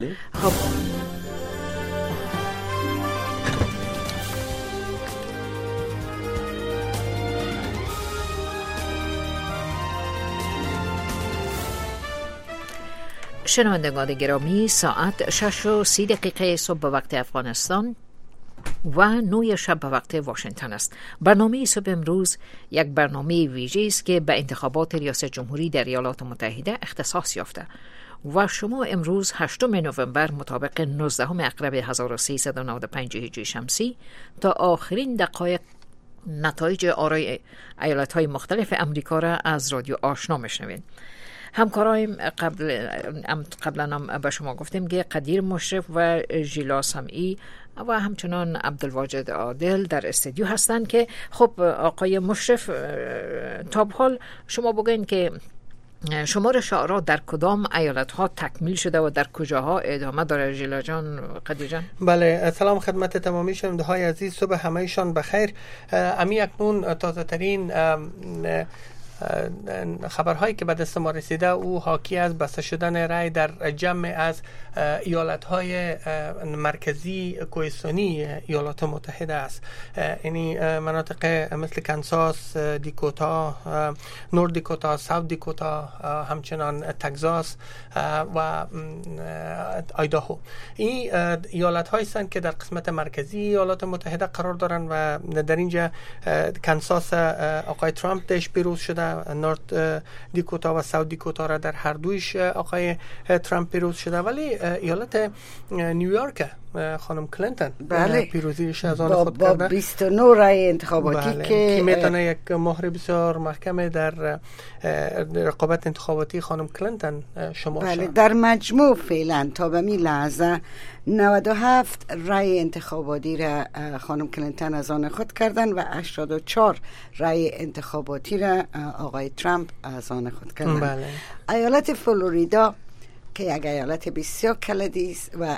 خب شنوندگان گرامی، ساعت 6:30 صبح به وقت افغانستان و 9 شب به وقت واشنگتن است. برنامه صبح امروز یک برنامه ویژه است که به انتخابات ریاست جمهوری در ایالات متحده اختصاص یافته و شما امروز 8 نوامبر مطابق 19 اقرب 1395 هجری شمسی تا آخرین دقایق نتایج آرای ایالت‌های مختلف امریکا را از رادیو آشنا میشنوید. همکارایم قبلا هم به شما گفتیم که قدیر مشرف و ژیلا سمعی و همچنان عبدالواجد عادل در استودیو هستند که خب آقای مشرف تا به حال شما بگوین که شمار شعرها در کدام ایالت ها تکمیل شده و در کجاها ادامه داره؟ ژیلا جان، قدیر جان. بله، سلام خدمت تمامی شنونده های عزیز، صبح همهشان بخیر. امی اکنون تازه ترین خبرهایی که به دست ما رسیده او حاکی از بسته شدن رای در جمع از ایالت‌های مرکزی کوهستانی ایالات متحده است. یعنی مناطق مثل کانساس، دیکوتا، نورد دیکوتا، ساوت دیکوتا، همچنان تگزاس و آیداهو. این ایالت‌هایی هستند که در قسمت مرکزی ایالات متحده قرار دارند و در اینجا کانساس آقای ترامپ دش پیروز شده، نورد دیکوتا و ساوت دیکوتا را در هر دویش آقای ترامپ پیروز شده، ولی ایالت نیویورک خانم کلینتون بله پیروزیش از آن خود کرده با 29 رای انتخاباتی بله. که میتونه یک مهر بسیار محکم در رقابت انتخاباتی خانم کلینتون شمار بله شد. در مجموع فعلا تا به می لحظه 97 رای انتخاباتی را خانم کلینتون از آن خود کردن و 84 رای انتخاباتی را آقای ترامپ از آن خود کردن. بله. ایالت فلوریدا که یک ایالت بسیار کلیدی است و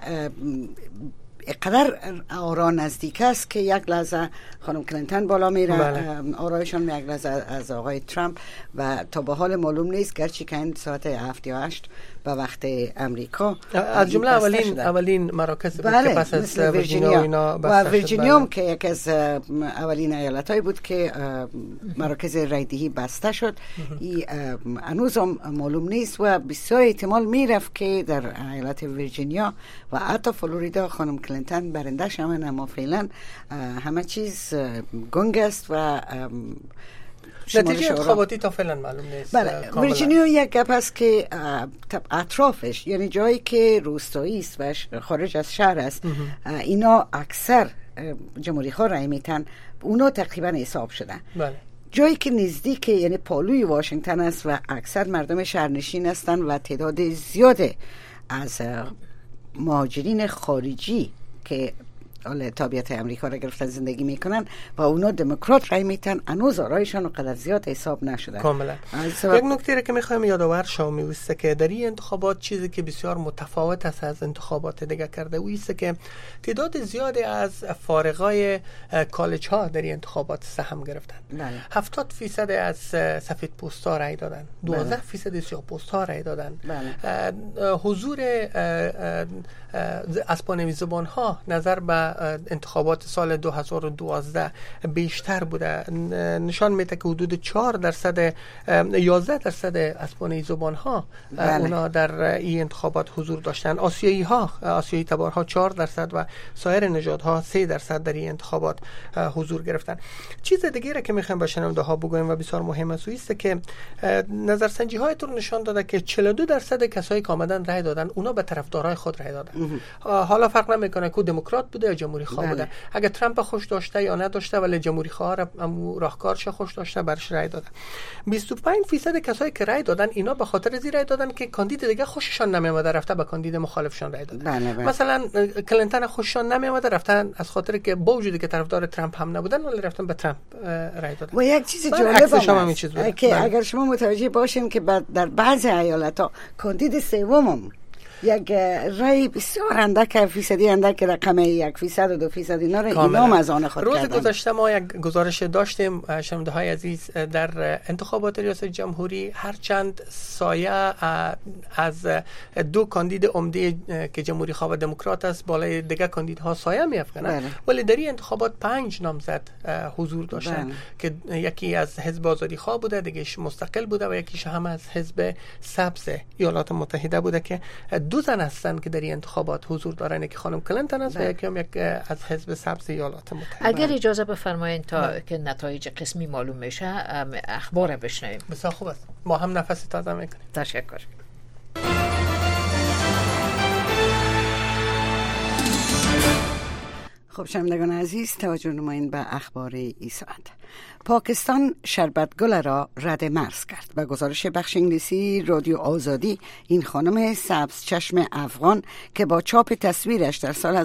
قدر آرا نزدیک است که یک لحظه خانم کلینتون بالا میره، بله. آرایشان یک لحظه از آقای ترامپ و تا به حال معلوم نیست، گرچه که این ساعت 7 یا 8 به وقت امریکا از جمله اولین مراکز بود بله. که پس از ویرجینیا اینا و ویرجینیا هم که یک از اولین ایالت‌های بود که مراکز رایدهی بسته شد. این هنوز هم معلوم نیست و بسیار احتمال میرفت که در ایالت ویرجینیا و حتی فلوریدا خانم کلینتون برنده شوند، اما فعلا همه چیز گنگ است و نتیجه انتخاباتی تا فعلا معلوم نیست. بله، ویرجینیا یک گپ است که اطرافش، یعنی جایی که روستایی است و خارج از شهر است، اینا اکثر جمهوری خواه رای میتن، اونا تقریبا حساب شدن. بله. جایی که نزدیک یعنی پالوی واشنگتن است و اکثر مردم شهرنشین هستند و تعداد زیاد از مهاجرین خارجی که تابعیت امریکا را گرفتن زندگی میکنن و اونا دموکرات رای میتن، هنوز آرایشان قدر زیاد حساب نشده. کاملا. یک نکته که میخوایم یادآور شوم میوسته که در این انتخابات چیزی که بسیار متفاوت است از انتخابات دیگه کرده او است که تعداد زیادی از فارغای کالج ها در این انتخابات سهم گرفتن. بله. 70% از سفید پوستا رای دادن، 12% سیاه پوستا رای دادن. بله. حضور اسپانوی زبان ها نظر به انتخابات سال 2012 بیشتر بوده، نشان میده که حدود 4% 11% اسپانوی زبان ها اونا در این انتخابات حضور داشتن. آسیایی تبارها 4% و سایر نژادها 3% در این انتخابات حضور گرفتن. چیز دیگه که میخوایم به شنونده ها بگویم و بسیار مهم است که نظرسنجی های تو نشان داده که 42% کسایی که آمدن رای دادن اونا به طرفدارای خود رای دادن. حالا فرق نمیکنه که دموکرات بوده یا جمهوری خواه بوده. اگه ترامپ خوش داشته یا نداشته، ولی جمهوری خواه را راهکارش خوش داشته، برش رای دادن. 25% کسایی که رای دادن اینا به خاطر از رای دادن که کاندید دیگه خوششان نمیومده رفته به کاندید مخالفشان رای دادن. مثلا کلینتون خوششان نمیومده رفتن از خاطر که با وجودی که طرفدار ترامپ هم نبودن ولی رفتن به ترامپ رای دادن. و یک چیز جالب است که اگر شما متوجه باشین که در بعضی ایالت‌ها کاندید سوم یک رای بسیار اندک، فیصدی اندک، رقم 1% و 2% اینا را اینام از آن خود روز کردن. گذشته ما یک گزارش داشتیم شنونده های عزیز، در انتخابات ریاست جمهوری هرچند سایه از دو کاندید عمده که جمهوری خواه و دموکرات است بالای دیگه کاندیدها سایه می‌افکنند، ولی در این انتخابات 5 نامزد حضور داشتن که یکی از حزب آزادی خواه بوده، دیگه‌اش مستقل بوده و یکیش هم از حزب سبز ایالات متحده بوده که دو زن هستند که در این انتخابات حضور دارن، یکی خانم کلینتون است و یکی هم یک از حزب سبز ایالات متحده. اگر اجازه بفرمایید تا که نتایج قسمی معلوم میشه اخبار بشنویم. بسیار خوب است، ما هم نفس تازه میکنیم. تشکر. خب شنوندگان عزیز، توجه نمایید به اخبار این ساعت. پاکستان شربت گل را رد مرز کرد. به گزارش بخش انگلیسی رادیو آزادی، این خانم سبز چشم افغان که با چاپ تصویرش در سال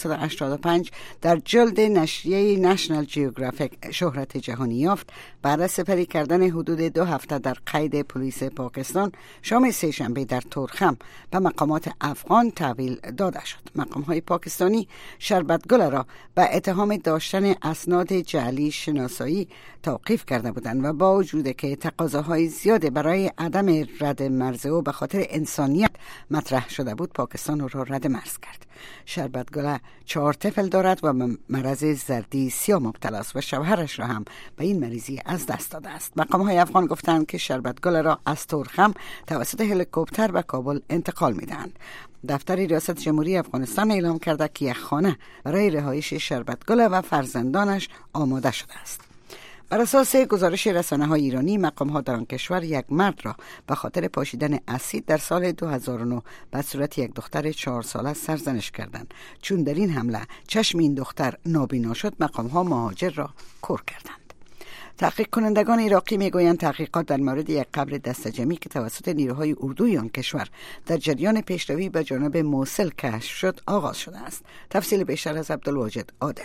1985 در جلد نشریه نشنال جیوگرافیک شهرت جهانی یافت، بعد از سپری کردن حدود 2 هفته در قید پلیس پاکستان، شام سه‌شنبه در تورخم به مقامات افغان تحویل داده شد. مقام‌های پاکستانی شربت گل را به اتهام داشتن اسناد جعلی شناسایی توقیف کرده بودند و با وجود که تقاضاهای زیاده برای عدم رد مرز او به خاطر انسانیت مطرح شده بود، پاکستان او را رد مرز کرد. شربت گل 4 طفل دارد و مرض زردی سیاه مبتلا است و شوهرش را هم به این مریضی از دست داده است. مقام‌های افغان گفتند که شربت گل را از تورخم توسط هلیکوپتر به کابل انتقال می‌دهند. دفتر ریاست جمهوری افغانستان اعلام کرده که یک خانه برای رهایش شربت گل و فرزندانش آماده شده است. بر اساس گزارش رسانه‌های ایرانی، مقام‌ها در آن کشور یک مرد را به خاطر پاشیدن اسید در سال 2009 به صورت یک دختر 4 ساله سرزنش کردند. چون در این حمله چشم این دختر نابینا شد، مقام‌ها مهاجر را کور کردند. تحقیق کنندگان عراقی میگویند تحقیقات در مورد یک قبر دسته‌جمعی که توسط نیروهای اردوی آن کشور در جریان پیشروی به جانب موصل کشف شد آغاز شده است. تفصیل بیشتر از عبدالواجد عادل.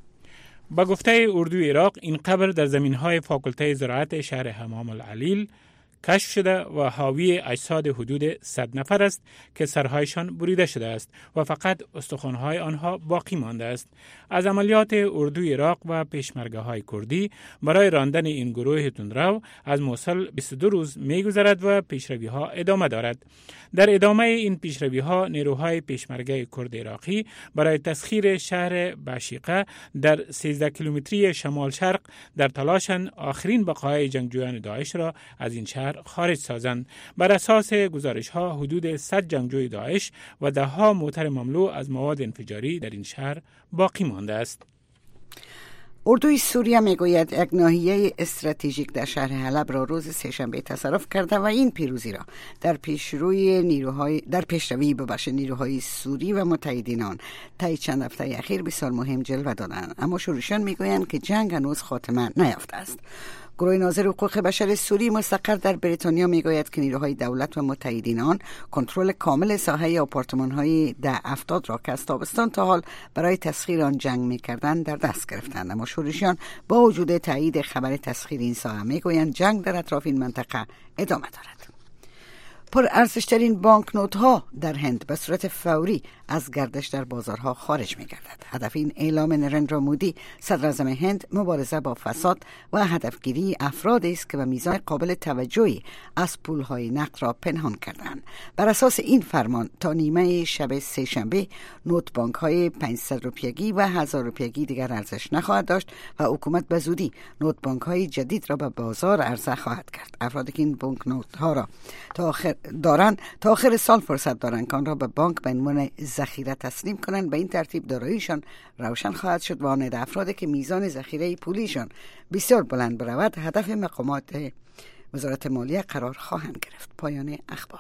با گفته اردوی عراق، این قبر در زمین‌های فاکولته زراعت شهر حمام العلیل کشف شده و حاوی اجساد حدود 100 نفر است که سرهایشان بریده شده است و فقط استخوان‌های آنها باقی مانده است. از عملیات اردوی عراق و پیشمرگه‌های کردی برای راندن این گروه تندرو از موصل 22 روز می‌گذرد و پیشروی‌ها ادامه دارد. در ادامه این پیشروی‌ها، نیروهای پیشمرگه کرد عراقی برای تسخیر شهر بشیقه در 13 کیلومتری شمال شرق در تلاشند آخرین بقایای جنگجویان داعش را از این شهر خارج سازند. بر اساس گزارش‌ها، حدود 100 جنگجوی داعش و ده‌ها موتر مملو از مواد انفجاری در این شهر باقی مانده است. اردوی سوریه میگوید یک ناحیه استراتژیک در شهر حلب را روز سه‌شنبه تصرف کرده و این پیروزی را در پیشروی نیروهای سوری و متحدین آن طی چند هفته اخیر بسیار مهم جلوه دادند، اما شروعشان میگویند که جنگ هنوز خاتمه نیافته است. گروه ناظر حقوق بشر سوری مستقر در بریتانیا میگوید که نیروهای دولت و متحدین آن کنترل کامل ساحه آپارتمان‌های 1070 را که از تابستان تا حال برای تسخیر آن جنگ می‌کردند در دست گرفتند، اما شورشیان با وجود تایید خبر تسخیر این ساحه میگویند جنگ در اطراف این منطقه ادامه دارد. پر ارزشترین بانکنوت ها در هند به صورت فوری از گردش در بازارها خارج می گردد. هدف این اعلام نریندرا مودی صدر اعظم هند مبارزه با فساد و هدفگیری افرادی است که به میزان قابل توجهی از پولهای نقد را پنهان کردند. بر اساس این فرمان تا نیمه شب سه‌شنبه نوت بانک های 500 روپیگی و 1000 روپیگی دیگر ارزش نخواهد داشت و حکومت به زودی نوت بانک های جدید را به بازار عرضه خواهد کرد. افرادی که این بانکنوت ها را تا آخر سال فرصت دارند که آن را به بانک به عنوان ذخیره تسلیم کنند. به این ترتیب داراییشان روشن خواهد شد و آن افرادی که میزان ذخیره پولیشان بسیار بلند برود هدف مقامات وزارت مالیه قرار خواهند گرفت. پایان اخبار.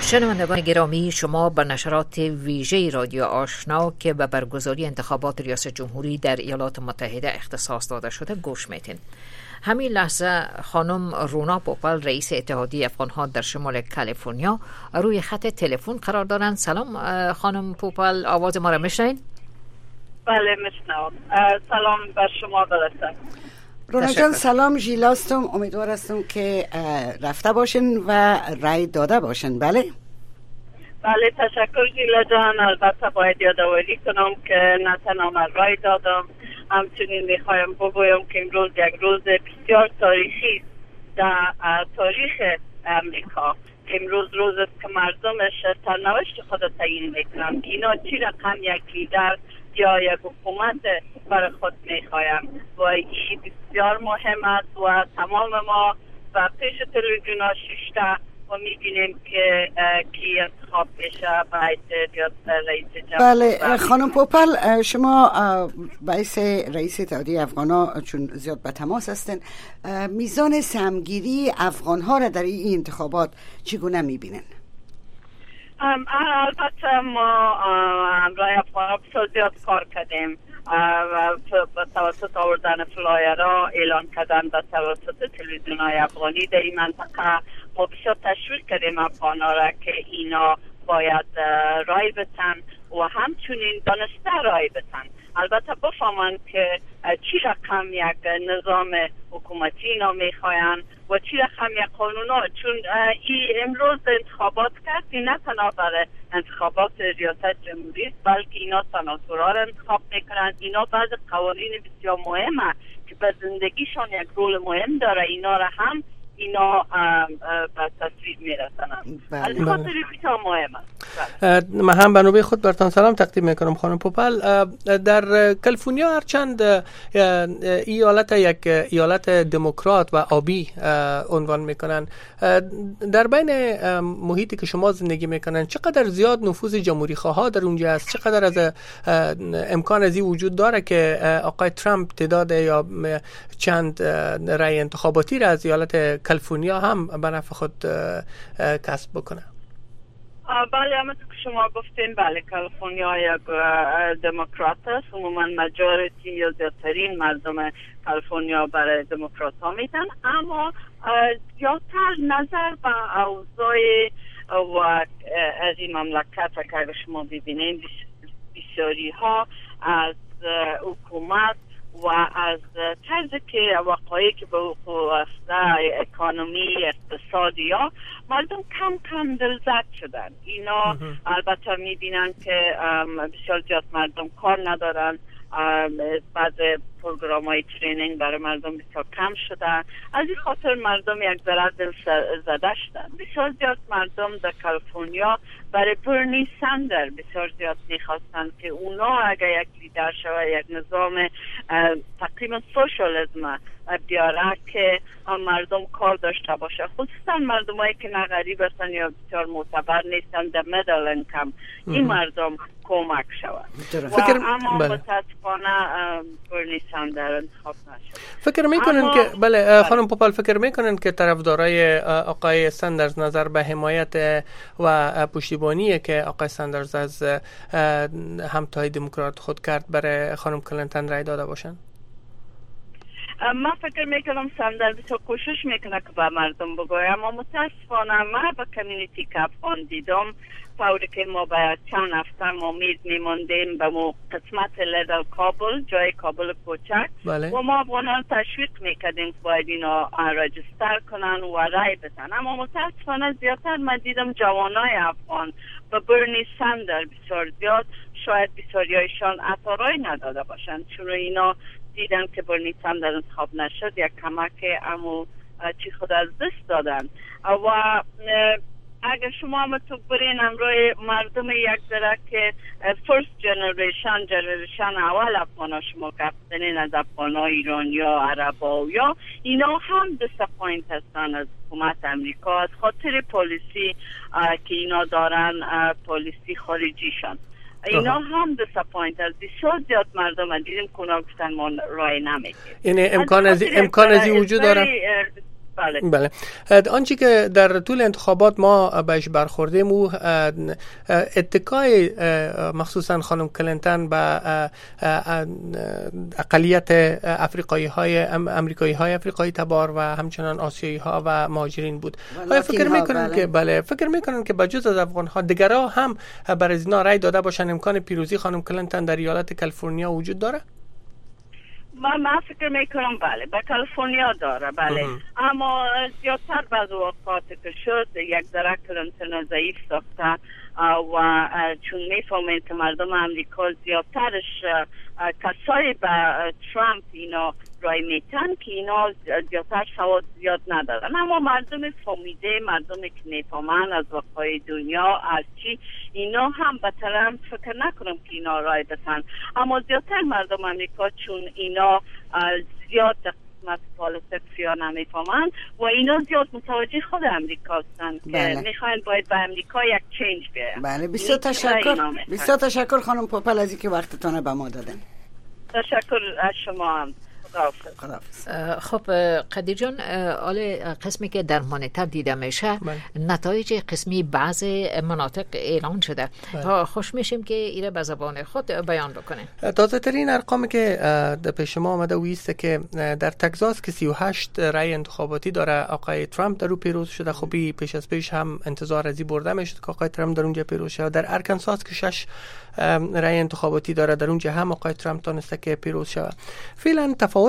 شنوندگان گرامی، شما به نشرات ویژه رادیو آشنا که به برگزاری انتخابات ریاست جمهوری در ایالات متحده اختصاص داده شده گوش میتین. همین لحظه خانم رونا پوپل رئیس اتحادیه افغان‌ها در شمال کالیفرنیا روی خط تلفن قرار دارند. سلام خانم پوپل، آواز ما را میشنوید؟ بله میشنوم. سلام بر شما برسه. رونا جان سلام، ژیلاستم. امیدوار هستم که رفته باشین و رای داده باشین. بله بله تشکر ژیلا جان. البته باید یادآوری کنم که نه تنها من رای دادم، همچنین میخوایم بگویم که امروز یک روز بسیار تاریخی در تاریخ امریکا. امروز روز است که مردمش سرنوشت خود تعیین میکنن. اینا چی رقم یک لیدر یا یک حکومت برای خود میخوایم و این بسیار مهم است و تمام ما و پیش تلویزیون ها ششته و میبینیم که کی انتخاب میشه باید رئیس جمهور. بله خانم پوپل، شما باعث رئیس اتحادیه افغان‌ها چون زیاد به تماس هستن، میزان سهمگیری افغان‌ها را در این انتخابات چگونه میبینن؟ البته ما همراه افغان‌ها بسیار زیاد کار کردیم و به توسط آوردن فلایرها، اعلان کردن به توسط تلویزیون‌های افغانی در این منطقه ما بسیار تشویق کردیم افغان‌ها را که اینا باید رای بتن و همچنین دانسته رای بتن. البته بفهمن که چی رقم یک نظام حکومتی اینا میخواین و چی رقم یک قانونا، چون امروز انتخابات کردی نه تنها برای انتخابات ریاست جمهوری بلکه اینا سناتورها را انتخاب میکنن. اینا بعض قوانین بسیار مهمه که به زندگیشان یک رول مهم داره، اینا را هم اینا به تصویب میرسنن. از خاطر بسیار مهم است. من هم به نوبه خود برتان سلام تقدیم میکنم خانم پوپل. در کالیفرنیا هرچند ایالت یک ایالت دموکرات و آبی عنوان میکنن، در بین محیطی که شما زندگی میکنن چقدر زیاد نفوذ جمهوری خواه در اونجا است؟ چقدر از امکان از این وجود داره که آقای ترامپ تعداد یا چند رای انتخاباتی را از ایالت کالیفرنیا هم به نفع خود کسب بکنه؟ بله همونطور که شما گفتین، بله کالیفرنیا یک دموکرات است. عموما مجاریتی یا زیادترین مردم کالیفرنیا برای دموکرات ها میدن، اما زیادتر نظر به اوضاع و از این مملکت که اگر شما ببینین بسیاری ها از حکومت و از طرزی که وقایعی که به وقوع افتاده، اکانومی، اقتصادی ها، مردم کم کم دلزد شدن. اینا البته میبینن که بسیار زیاد مردم کار ندارن، بعض پروگرام های ترینینگ برای مردم بسیار کم شده، از این خاطر مردم یک ذره دل زده شدن. بسیار زیاد مردم در کالیفرنیا برای برنی سندر بسیار زیاد میخواستن که اونا اگر یک لیدر شود، یک نظام تقریبا سوشالیسم بیاره که مردم کار داشته باشه، خصوصا مردم هایی که نه غریب هستن یا بسیار معتبر نیستن، در میدل انکم این مردم کمک شود. اما متاسفانه برنی سندر انتخاب نشد. فکر میکنن که بله خانم پوپل، فکر میکنن که طرفدارای آقای سندرز نظر به حمایت و پشتیبانی که آقای سندرز از همتای دموکرات خود کرد برای خانم کلینتون رای داده باشن؟ من فکر میکنم سندر بسیار کوشش میکنه که به مردم بگویم، اما متاسفانه من به کمیونیتی که افغان دیدم طوری که ما باید چند هفته ما میماندیم به مو قسمت لیدل کابل، جای کابل کوچک، بله. و ما افغانان تشویق میکردیم که باید اینا رجستر کنن و رای بزنن، اما متاسفانه زیادتر من دیدم جوانای افغان و برنی سندر بسیار زیاد، شاید بسیاریایشان عطارای نداده باشن، چون اینا دیدن که برنی سندر انتخاب نشد، یک کمک امو چی خود از دست دادن. و اگر شما هم تو برین امروی مردم یک ذره که فرست جنریشن اول افغانا شما گفتنین از افغانا ایران یا عربا یا اینا هم دیساپوینت هستن از حکومت امریکا از خاطر پالیسی که اینا دارن، پالیسی خارجیشان. اینا هم دیساپوینت از بسیار زیاد مردم دیدیم که اونا گفتن ما رای نمیدیم. یعنی امکان از این وجود داره؟ بله. آنچه که در طول انتخابات ما بهش برخوردیم او اتکای مخصوصا خانم کلینتون به اقلیت امریکایی های افریقایی تبار و همچنان آسیایی ها و مهاجرین بود. آیا فکر میکنن که بجز از افغان ها دیگرها هم برای از اینا رای داده باشن امکان پیروزی خانم کلینتون در ایالت کالیفرنیا وجود داره؟ من فکر میکنم بله، به کالیفرنیا داره بله. اما زیادتر بعض اوقات که شد یک ذره کلینتون ضعیف ساخته و چون میفهمید که مردم امریکا زیادترش کسایی به ترامپ اینا رای میتن که اینا زیادتر سواد زیاد ندارن، اما مردم فهمیده، مردم که میفهمن از وقای دنیا هرچی اینا هم به ترامپ فکر نکنم که اینا رای بتن. اما زیادتر مردم امریکا چون اینا زیاد قسمت پالیتیکس یا نمیفهمن و اینا زیاد متوجه خود امریکا هستن که میخواین باید به امریکا یک چینج بیاید. بله، بسیار تشکر خانم پوپل از اینکه وقتتون به ما دادن. تشکر از شما هم. خب قدیر جان، قسمی که در مانیتور دیده میشه نتایج قسمی بعض مناطق اعلان شده. خوش میشیم که ایره به زبان خود بیان بکنه. تازه ترین ارقامی که در پیش ما آمده ویسته که در تگزاس که 38 رای انتخاباتی داره آقای ترامپ در او پیروز شده. خب پیش از پیش هم انتظار ازی برده میشد که آقای ترامپ در اونجا پیروز شده. در ارکانساس که 6 رای انتخاباتی داره در اونجا هم آقای ترامپ تونسته که پیروز شود. فعلا تفاوت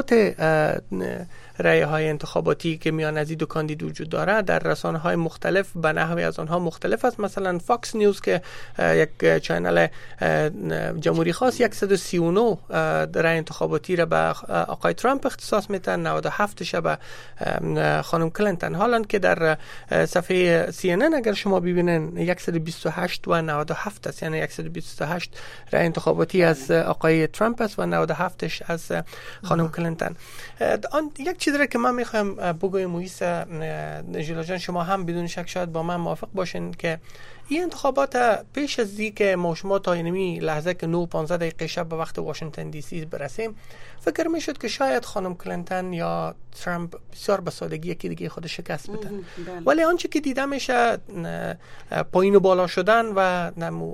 رای های انتخاباتی که میان از این دو کاندید وجود داره در رسانه های مختلف به نحوی از آنها مختلف است. مثلا فاکس نیوز که یک چینل جمهوری خاص 139 رای انتخاباتی را به آقای ترامپ اختصاص میتن، 97 ش به خانم کلینتون. حالا که در صفحه CNN اگر شما ببینن 128 و 97 است، یعنی 128 رای انتخاباتی از آقای ترامپ است و 97 ش از خانم کلینتون. یک چیزی که من میخوام بگویم مویس نجلا جان، شما هم بدون شک شاید با من موافق باشین که این انتخابات پیش از اینکه ما شما تا اینمی لحظه که 9:15 شب به وقت واشنگتن دی سی برسیم فکر میشد که شاید خانم کلینتون یا ترامپ بسیار به سادگی یکی دیگه خود شکست بدن. ولی آنچه که دیده میشه پایین و بالا شدن و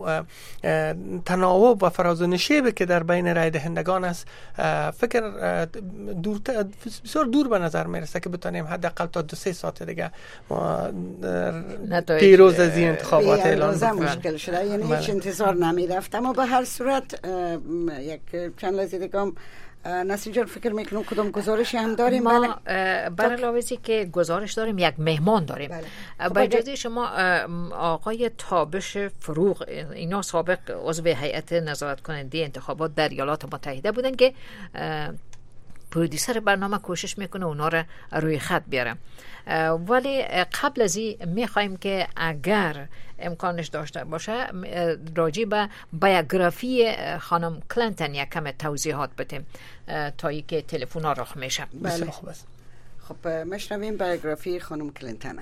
تناوب و فراز و نشیبی که در بین رای دهندگان است، فکر بسیار دور به نظر میرسه که بتونیم حداقل تا 2-3 ساعت دیگه پیروز از این انتخابات اعلان کنیم. مشکل شده، یعنی هیچ انتظار نمیرفت. اما به هر صورت یک چند لحظه دیگه نصیر جان فکر میکنم کدام گزارشی هم داریم؟ ما برای لاوزی که گزارش داریم، یک مهمان داریم. با اجازه شما آقای تابش فروغ، اینا سابق عضو هیئت نظارت کننده انتخابات در ایالات متحده بودن که پرودیسر برنامه کوشش میکنه اونا رو روی خط بیاره. ولی قبل از این میخوایم که اگر امکانش داشته باشه راجع به بیوگرافی خانم کلینتون یک کم توضیحات بدیم تا اینکه تلفن ها راه میشه. بله. خب مشنویم بیوگرافی خانم کلینتون.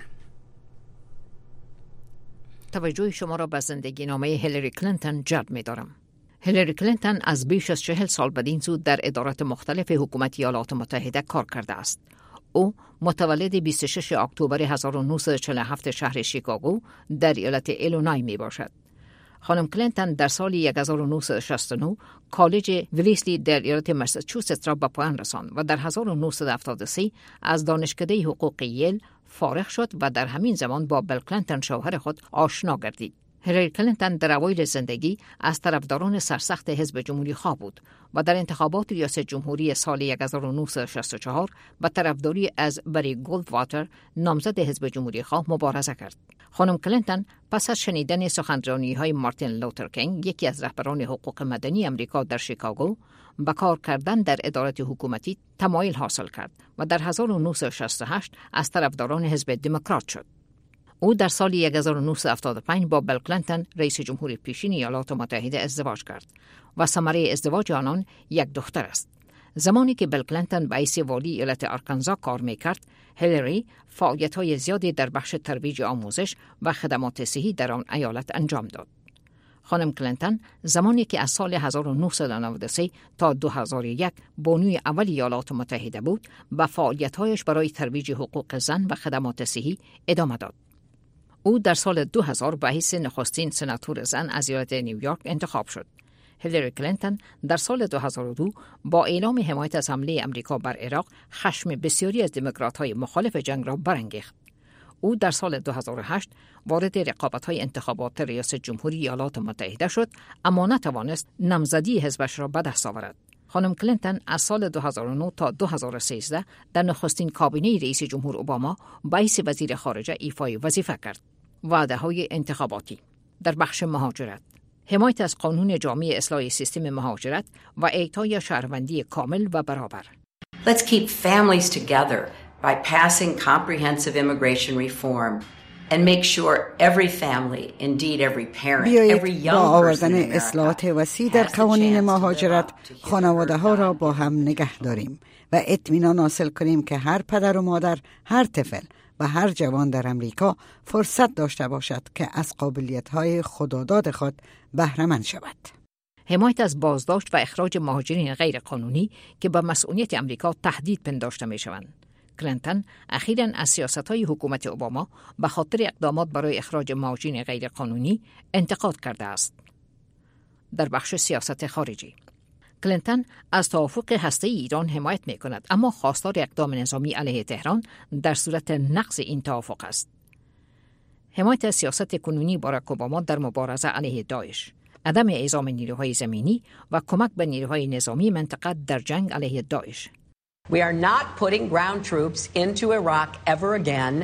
توجه شما را به زندگی نامه هیلاری کلینتون جلب می‌دارم. هیلاری کلینتون از بیش از 40 سال بدین سو در ادارات مختلف حکومت ایالات متحده کار کرده است. او متولد 26 اکتبر 1947 شهر شیکاگو در ایالت ایلینوی می باشد. خانم کلینتون در سال 1969 کالج ویلسلی در ایالت مساچوست را به پایان رساند و در 1973 از دانشکده حقوق ییل فارغ شد و در همین زمان با بیل کلینتون شوهر خود آشنا گردید. هیلاری کلینتون در اوایل زندگی از طرفداران سرسخت حزب جمهوری خواه بود و در انتخابات ریاست جمهوری سال 1964 به طرفداری از بری گولدواتر نامزد حزب جمهوری خواه مبارزه کرد. خانم کلینتون پس از شنیدن سخنرانی‌های مارتین لوتر کینگ، یکی از رهبران حقوق مدنی امریکا در شیکاگو، به کار کردن در ادارات حکومتی تمایل حاصل کرد و در 1968 از طرفداران حزب دموکرات شد. او در سال 1975 با بیل کلینتون رئیس جمهور پیشین ایالات متحده ازدواج کرد و ثمره ازدواج آنان یک دختر است. زمانی که بیل کلینتون به حیث والی ایالت آرکانزا کار می‌کرد، هیلاری فعالیت‌های زیادی در بخش ترویج آموزش و خدمات صحی در آن ایالت انجام داد. خانم کلینتون زمانی که از سال 1993 تا 2001 بانوی اول ایالات متحده بود، به فعالیت‌هایش برای ترویج حقوق زن و خدمات صحی ادامه داد. او در سال 2000 به حیث نخستین سناتور زن از ایالت نیویورک انتخاب شد. هیلاری کلینتون در سال 2002 با اعلام حمایت از حمله امریکا بر عراق خشم بسیاری از دموکرات‌های مخالف جنگ را برانگیخت. او در سال 2008 وارد رقابت‌های انتخابات ریاست جمهوری ایالات متحده شد، اما نتوانست نامزدی حزبش را به دست آورد. خانم کلینتون از سال 2009 تا 2013 در نخستین کابینه رئیس جمهور اوباما به حیث وزیر خارجه ایفای وظیفه کرد. وعده‌های انتخاباتی در بخش مهاجرت، حمایت از قانون جامع اصلاح سیستم مهاجرت و اعطای شهروندی کامل و برابر. Let's keep families together by passing comprehensive immigration reform and make sure every family, indeed every parent, every young person in با آوردن اصلاحات وسیع در قوانین مهاجرت خانواده ها را با هم نگه داریم و اطمینان حاصل کنیم که هر پدر و مادر، هر طفل و هر جوان در امریکا فرصت داشته باشد که از قابلیت‌های خداداد خود بهره مند شود. حمایت از بازداشت و اخراج مهاجرین غیر قانونی که به مسئولیت امریکا تهدید پنداشته می‌شوند. کلینتون اخیراً از سیاست‌های حکومت اوباما به خاطر اقدامات برای اخراج مهاجرین غیر قانونی انتقاد کرده است. در بخش سیاست خارجی، کلینتون از توافق هسته‌ای ایران حمایت می‌کند، اما خواستار اقدام نظامی علیه تهران در صورت نقض این توافق است. حمایت از سیاست کنونی باراک اوباما در مبارزه علیه داعش، عدم اعزام نیروهای زمینی و کمک به نیروهای نظامی منطقه در جنگ علیه داعش. We are not putting ground troops into Iraq ever again.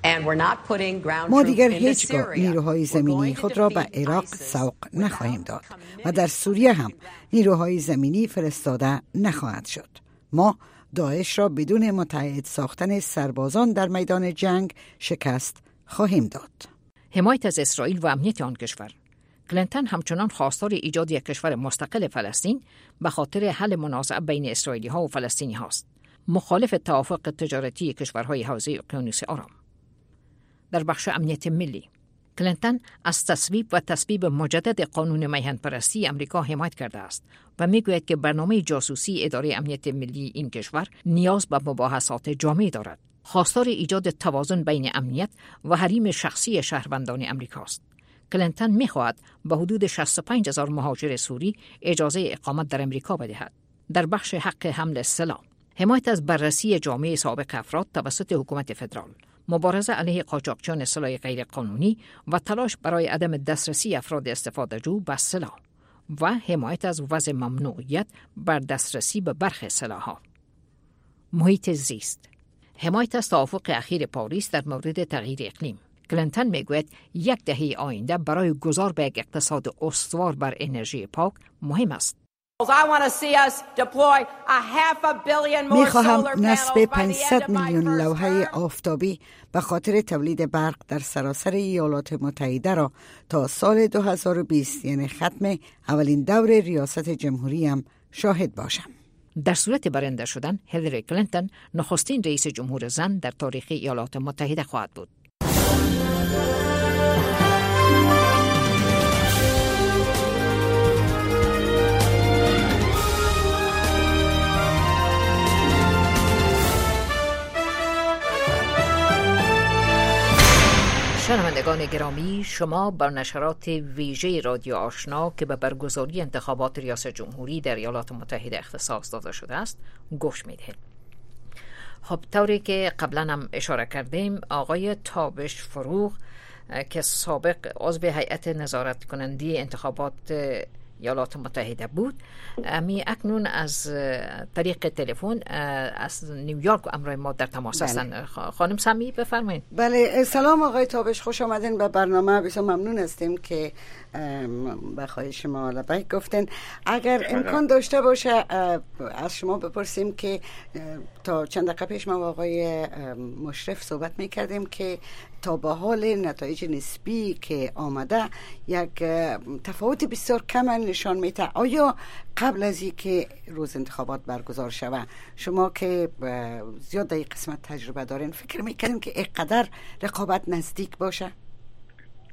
ما دیگر هیچگاه نیروهای زمینی خود را به عراق سوق نخواهیم داد و در سوریه هم نیروهای زمینی فرستاده نخواهد شد. ما داعش را بدون متحد ساختن سربازان در میدان جنگ شکست خواهیم داد. حمایت از اسرائیل و امنیت آن کشور. کلینتون همچنان خواستار ایجاد یک کشور مستقل فلسطین به خاطر حل منازعه بین اسرائیلی ها و فلسطینی هاست. مخالف توافق تجارتی کشورهای حوزه اقیانوس آرام. در بخش امنیت ملی، کلینتون از تصویب و تثبیت مجدد قانون میهن‌پرستی امریکا حمایت کرده است و میگوید که برنامه جاسوسی اداره امنیت ملی این کشور نیاز به مباحثات جامع دارد. خواستار ایجاد توازن بین امنیت و حریم شخصی شهروندان امریکاست. کلینتون میخواهد به حدود 65,000 مهاجر سوری اجازه اقامت در امریکا بدهد. در بخش حق حمل سلاح، حمایت از بررسی جامع سابق افراد توسط حکومت فدرال، مبارزه علیه قاچاقچیان سلاح غیر قانونی و تلاش برای عدم دسترسی افراد استفاده‌جو به سلاح و حمایت از وضع ممنوعیت بر دسترسی به برخی سلاح‌ها. محیط زیست، حمایت از توافق اخیر پاریس در مورد تغییر اقلیم. کلینتون میگوید 10 دهه آینده برای گذار به یک اقتصاد استوار بر انرژی پاک مهم است. میخواهم نصب 500 میلیون لوحه آفتابی به خاطر تولید برق در سراسر ایالات متحده را تا سال 2020 یعنی ختم اولین دور ریاست جمهوریم شاهد باشم. در صورت برنده شدن، هیلاری کلینتون نخستین رئیس جمهور زن در تاریخ ایالات متحده خواهد بود. شنوندگان گرامی، شما بر نشرات ویژه رادیو آشنا که به برگزاری انتخابات ریاست جمهوری در ایالات متحده اختصاص داده شده است گوش میدهید. خب طوری که قبلا هم اشاره کردیم، آقای تابش فروغ که سابق عضو هیئت نظارت کننده انتخابات ایالات متحده بود، اکنون از طریق تلفن از نیویورک همراه ما در تماس هستند. خانم سمی بفرمایید. بله، سلام آقای تابش، خوش آمدین به برنامه. بسیار ممنون هستیم که به خواهش شما لبیک گفتن. اگر امکان داشته باشه از شما بپرسیم که تا چند دقیقه پیش ما با آقای مشرف صحبت میکردیم که تا به حال نتایج نسبی که آمده یک تفاوت بسیار کم نشان میده. آیا قبل از اینکه روز انتخابات برگزار شود، شما که زیاد در این قسمت تجربه دارین، فکر میکنین که اینقدر رقابت نزدیک باشه؟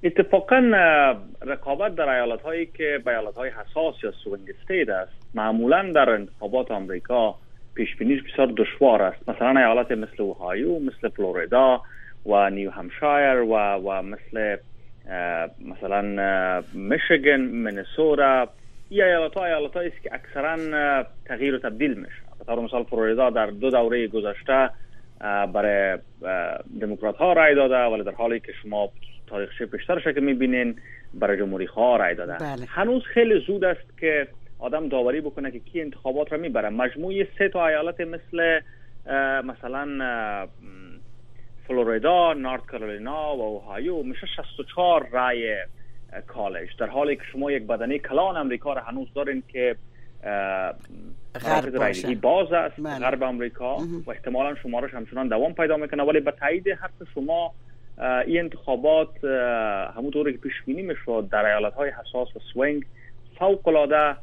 اتفاقا رقابت در ایالت‌هایی که به ایالت‌های حساس یا سوینگ استیت است معمولا در انتخابات آمریکا پیش بینیش بسیار دشوار است. مثلا ایالت مثل اوهایو، مثل فلوریدا و نیو همشایر و مثل مثلا میشیگن، مینسوتا، این ایالت‌هایی است که اکثرا تغییر و تبدیل میشه. به طور مثال فلوریدا در 2 دوره گذشته برای دموکرات ها رای داده، ولی در حالی که شما تاریخچه پیشترش که میبینین برای جمهوری ها رای داده. بله. هنوز خیلی زود است که آدم داوری بکنه که کی انتخابات را میبره. مجموعی 3 تا ایالت مثل مثلا فلوریدا، نورت کارولینا و اوهایو میشه 64 رای کالج، در حالی که شما یک بدنه کلان امریکا را هنوز دارین که رایدهی باز است، غرب امریکا، و احتمالا شمارش همچنان دوام پیدا میکنه. ولی به تایید حرف شما این انتخابات همونطوری که پیش بینی میشد در ایالت‌های حساس و سوینگ فوق العاده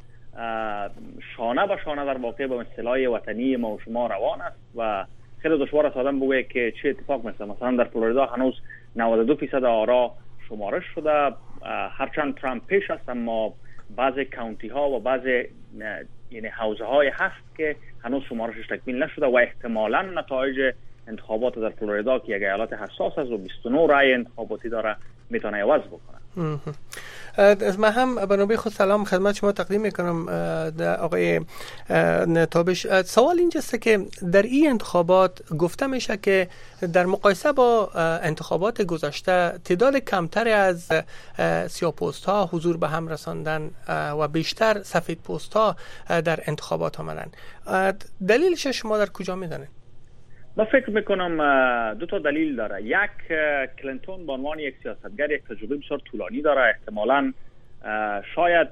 شانه به شانه در واقع به اصطلاح وطنی ما و شما روان است و خیلی دشوار است آدم بگه که چه اتفاق میفته. مثلا در فلوریدا هنوز 92% آرا شمارش شده، هرچند ترامپ پیش است، اما بعضی کانتی ها و بعضی یعنی حوزه های هست که هنوز شمارشش تکمیل نشده و احتمالاً نتایج انتخابات در فلوریدا که یک ایالت حساس است و 29 رای انتخاباتی داره میتونه عوض بکنه. از من هم به نوبه خود سلام خدمت شما تقدیم میکنم آقای تابش. سوال اینجاست که در این انتخابات گفته میشه که در مقایسه با انتخابات گذشته تعداد کمتر از سیاه‌پوست ها حضور به هم رساندن و بیشتر سفید پوست ها در انتخابات آمدن. دلیلش شما در کجا میدانید؟ من فکر میکنم 2 تا دلیل داره. یک، کلینتون به عنوان یک سیاستگر یک تجربه بسیار طولانی داره. احتمالاً شاید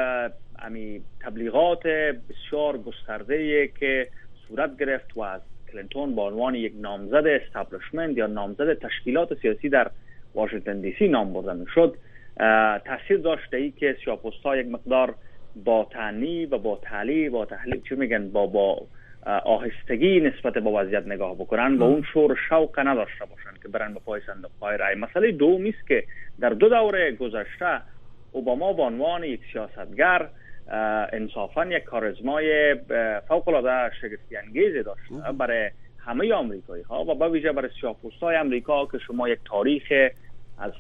تبلیغات بسیار گسترده که صورت گرفت و از کلینتون به عنوان یک نامزد استابلیشمنت یا نامزد تشکیلات سیاسی در واشنگتن دی سی نام برده میشد تاثیر داشته ای که سیاه‌پوست‌ها یک مقدار با تعنی و با تحلیل چی میگن با آهستگی نسبت به وضعیت نگاه بکنن و اون شور شوق نداشته باشن که برن به پای صندوق‌های رای. مسئله دومی است که در 2 دوره گذشته اوباما به عنوان یک سیاستگر انصافاً یک کاریزمای فوق‌العاده شگفتی انگیزی داشت برای همه آمریکایی ها و به ویژه برای سیاه‌پوستای آمریکا که شما یک تاریخ از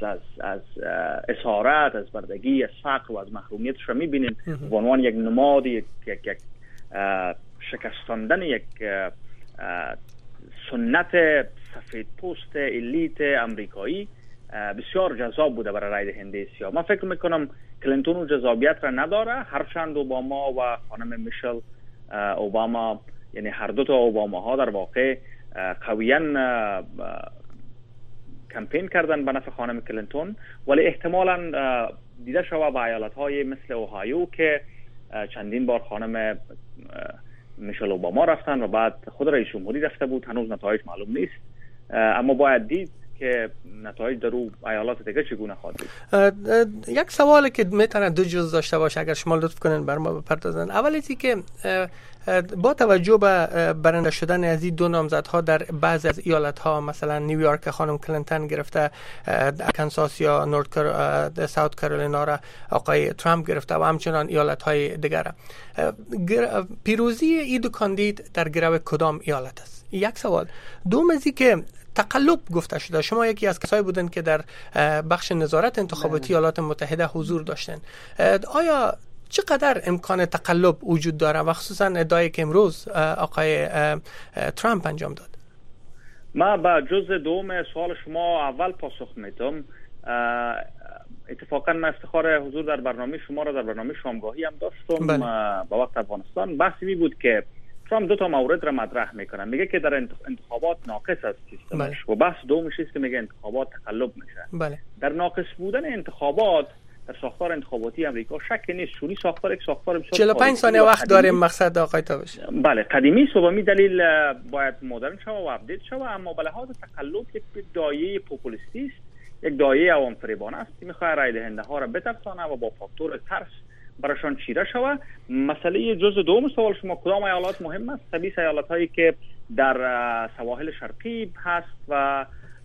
اسارت، از بردگی، از فقر و از محرومیتش رو می‌بینید به عنوان یک نماد، یک شکستاندن یک سنت سفید پوست الیت امریکایی بسیار جذاب بوده برای رای دهنده سیاه. من فکر میکنم کلینتون اون جذابیت را نداره، هرچند اوباما و خانم میشل اوباما، یعنی هر 2 تا اوباما ها در واقع قویاً کمپین کردن به نفع خانم کلینتون، ولی احتمالاً دیده شود به ایالت های مثل اوهایو که چندین بار خانم میشل اوباما رفتن و بعد خود رئیس جمهوری رفته بود، هنوز نتایج معلوم نیست، اما باید دید که نتایج در اون ایالات دیگه چگونه خواهد بود. یک سوالی که میتونه 2 جزء داشته باشه اگر شما لطف کنین بر ما بپردازن. اولیه که با توجه به برنده شدن از این 2 نامزدها در بعضی از ایالت‌ها، مثلا نیویورک خانم کلینتون گرفته، اکانساس یا ساوت کارولینا را آقای ترامپ گرفته و همچنان ایالت‌های دیگر، پیروزی این 2 کاندید در گرو کدام ایالت است؟ یک سوال. دوم از این که تقلب گفته شده، شما یکی از کسایی بودن که در بخش نظارت انتخاباتی ایالات متحده حضور داشتن، آیا چقدر امکان تقلب وجود داره و خصوصا ادعایی که امروز آقای ترامپ انجام داد؟ ما با جزء دوم سوال شما اول پاسخ میدم. اتفاقا من افتخار حضور در برنامه شما را در برنامه شامگاهی هم داشتم با وقت افغانستان. بحثی می بود که ترامپ 2 تا مورد را مطرح میکنه، میگه که در انتخابات ناقص است سیستمش و بحث دومش است که میگه انتخابات تقلب میشه. در ناقص بودن انتخابات در ساختار انتخاباتی امریکا شک نیست. چونی ساختار یک ساختار بسیار 45 ثانیه وقت داریم مقصد آقای تابش. بله، قدیمی است و به می دلیل باید مدرن شود و اپدیت شود، اما به لحاظ تقلب یک دایره پوپولیستی است، یک دایره عوام فریبانه است که میخواد رای دهنده ها را بترسانه و با فاکتور ترس براشان چیره شود. مسئله جزء دوم سوال شما کدام ایالات مهم است؟ 20 ایالت هایی که در سواحل شرقی هست و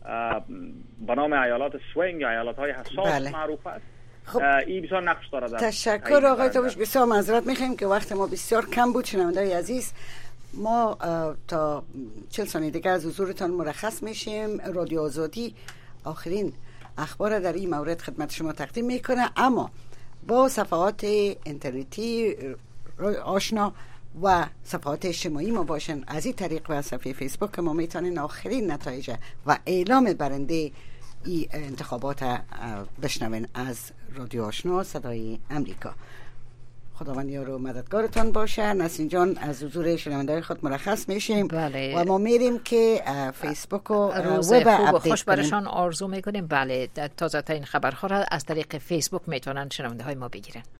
به نام ایالات سوینگ یا ایالات های حساس بله. معروف است. خب این بسیار نقش دارد. تشکر آقای تابوش، بسیار معذرت میخوایم که وقت ما بسیار کم بود. شنونده‌های عزیز، ما تا 40 ثانیه دیگه از حضورتان مرخص میشیم. رادیو آزادی آخرین اخبار در این مورد خدمت شما تقدیم میکنه، اما با صفحات اینترنتی آشنا و صفحات اجتماعی ما باشن. از این طریق و صفحه فیسبوک ما میتونین آخرین نتایج و اعلام برنده این انتخابات بشنوین از رادیو آشنا صدای امریکا. خداوند یار و مددگارتان باشه. نسرین جان، از حضور شنونده‌های خود مرخص میشیم. بله. و ما میریم که فیسبوک و روز وب خوب و خوش اپدیت برشان آرزو میکنیم. بله، تازه ترین خبرها را از طریق فیسبوک میتونن شنونده های ما بگیرن.